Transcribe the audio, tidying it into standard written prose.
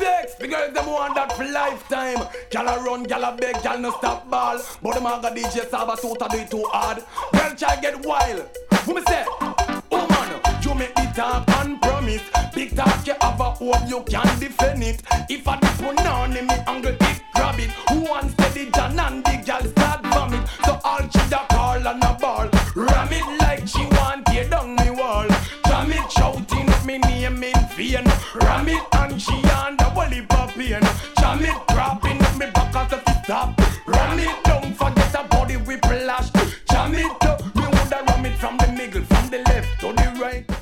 flex, the girls them want that for lifetime. Gyal run, gyal beg, gyal no stop ball. But the maga DJ Sabasuta do it too hard. Girl child get wild. Who me say? Oh man, you make the talk and promise. Big talk you have a hope you can defend it. If I dip one on me angle it grab it. Who wants steady John and the gyal start vomit. So all she da call and a ball. Ram it like she want tear down me wall. Jam it shouting up me name in vain. Ram it and she on the wally pain. Jam it dropping up me back as a stop. Ram it don't forget about the whiplash. Jam it up, me woulda ram it from the middle, from the left to the right.